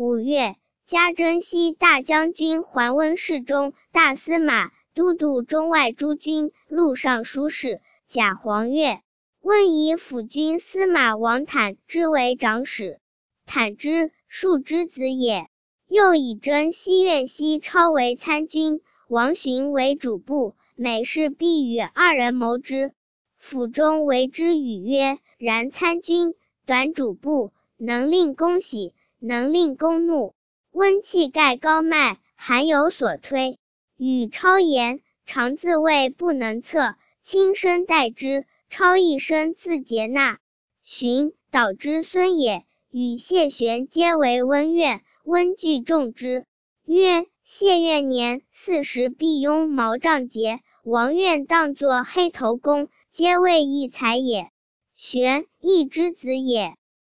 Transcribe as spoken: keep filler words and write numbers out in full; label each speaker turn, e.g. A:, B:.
A: 五月，加征西大将军桓温侍中、大司马、都督中外诸军、录尚书事、贾黄钺。问以辅军司马王坦之为长史。坦之，庶之子也。又以征西苑西超为参军，王寻为主簿，每事必与二人谋之。府中为之语曰：然参军，短主簿，能令公喜，能令公怒，温气盖高迈，含有所推。与超言，常自谓不能测，轻身待之，超一生自节纳。寻，导之孙也，与谢玄皆为温院，温惧重之。曰：谢元年四十必拥毛杖节，王愿当作黑头公，皆为一才也。玄，义之子也。